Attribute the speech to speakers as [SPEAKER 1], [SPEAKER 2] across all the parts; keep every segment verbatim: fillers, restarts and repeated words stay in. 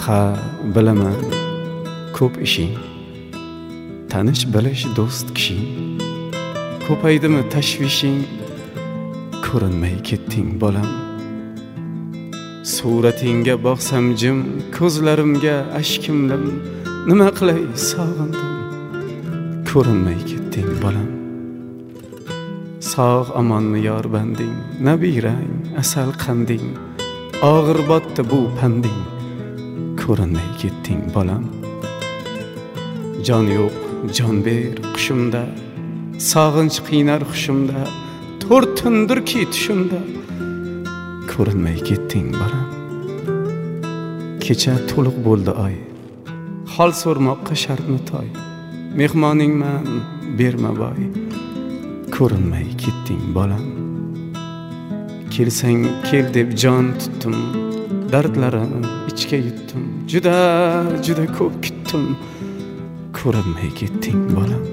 [SPEAKER 1] ha bilaman ko'p ishing, tanish bilish do'st kishing, ko'paydimi tashvishing, ko'rinmay ketding bolam. Suratingga boqsam jim, ko'zlarimga ashkimlim, nima qilay sog'indim, ko'rinmay ketding bolam. Sog' amonmi yor banding, nabirang asal qanding, og'ir botdi bu panding, ko'rinmay ketding bolam. Jon yo'q jon ber qushimda, sog'inch qiynar hushimda, to'rtindirki tushimda, ko'rinmay ketding bolam. Kecha to'liq bo'ldi oy, hol so'rmoqqa shartmi toy, mehmoningman berma boy, ko'rinmay ketding bolam. Kelsang kel deb jon tutdim, dardlarim ichga yutdim, juda juda ko'p kutdim, ko'rinmay ketding bolam.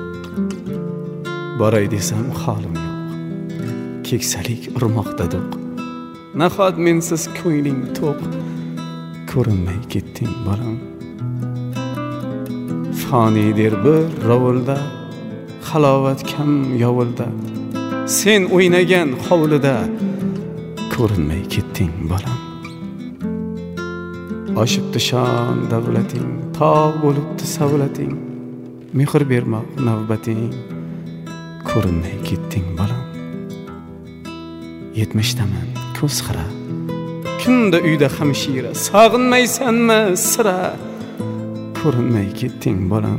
[SPEAKER 1] Boray desam holim yo'q, keksalik urmoqda do'q, nahot mensiz ko'ngling to'q, ko'rinmay ketding bolam. Fonidir bir rovulda, halovat kam yovulda, sen o'ynagan hovlida, ko'rinmay ketding bolam. Oshibdi shon davlating, tog' bo'libdi savlating, mehr bermoq navbating, ko'rinmay ketding bolam. Yetmishdaman ko'z xira, kunda uyda hamshira, sog'inmaysanmi sira, ko'rinmay ketding bolam.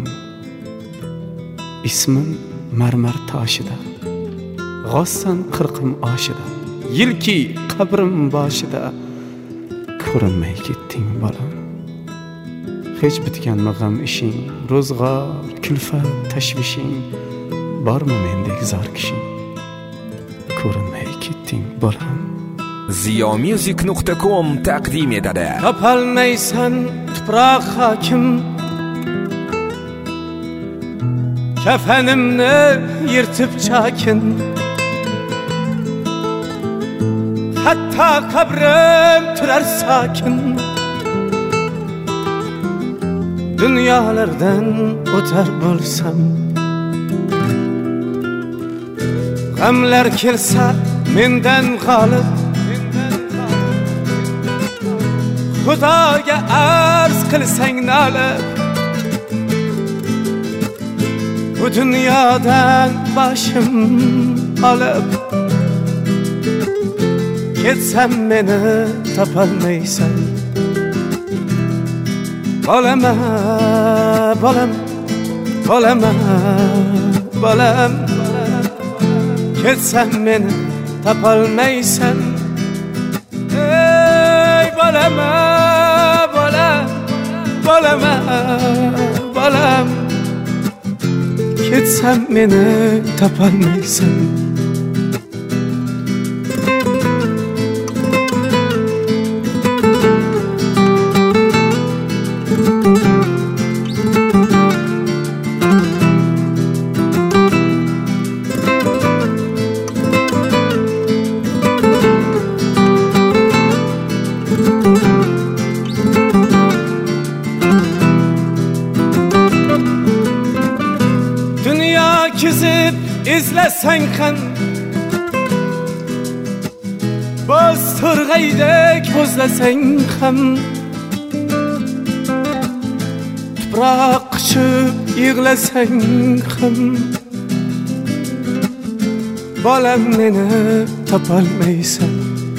[SPEAKER 1] Ismim marmar toshida, g'ossan qirqim oshida, yilki qabrim boshida, ko'rinmay ketding bolam. Hech bitganmi g'am ishing, ro'zg'or, kulfat, tashvishing, bormi mendek zor kishing, ko'rinmay ketding bolam.
[SPEAKER 2] ziyomusic nuqta com taqdim etadi.
[SPEAKER 1] Topolmaysan tuproq hokim, kafanimni yirtib chakin, hatto qabrim turar sokin. Dunyolardan o'tar bo'lsam, g'amlar kelsa mendan g'olib, Xudoga arz qilsang nolib, bu dunyodan boshim olib, ketsam meni topolmaysan. Bolama, bolam, bolama, bolam, ketsam meni topolmaysan. Ey bolama, bolam, bolama, bolam, ketsam meni topolmaysan. Kizib izlasang ham, boz turg'aydek ko'zlasang ham, tuproq quchib yig'lasang ham, bolam meni topolmaysan.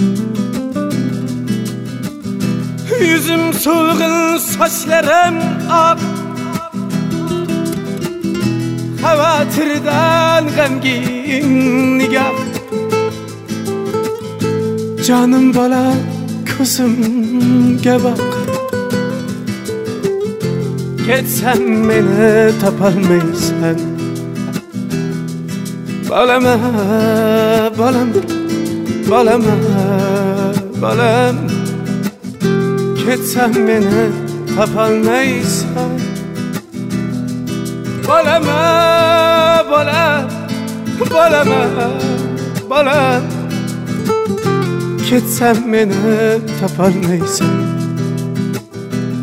[SPEAKER 1] Yuzim so'lg'in, sochlarim oq, xavotirdan g'amgin nigoh. Jonim bola ko'zimga boq, ketsam meni topolmaysan. Bolama, bolam, bolama, bolam, ketsam meni topolmaysan. Bolama, bolam, bolama, bolam, ketsam meni topolmaysan.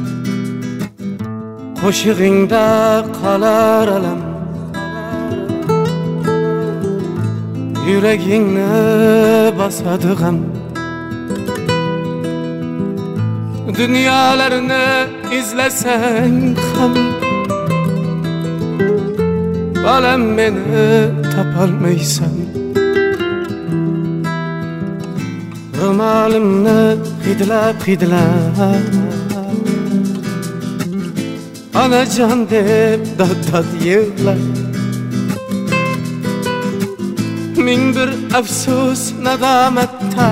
[SPEAKER 1] qo'shig'ingda qolar alam, yuragingni bosadi g'am. Dunyolarni izlasang ham balam meni topolmaysan. Ro'molimni hidlab hidlab onajon deb dod-dod yig'lab, ming bir afsus nadomatda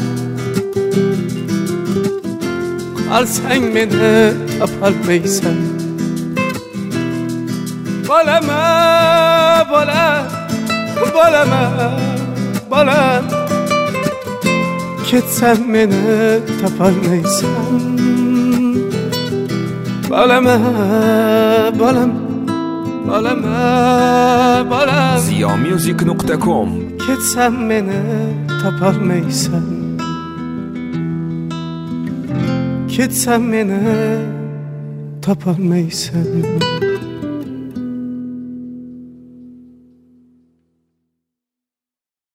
[SPEAKER 1] qolsang meni topolmaysan. Bolama, bola, bolama, bola, ketsam meni topolmaysan. Bolama, bolam, bolama, bolam,
[SPEAKER 2] ziyo music nuqta com.
[SPEAKER 1] ketsam meni topolmaysan. Ketsam meni topolmaysan.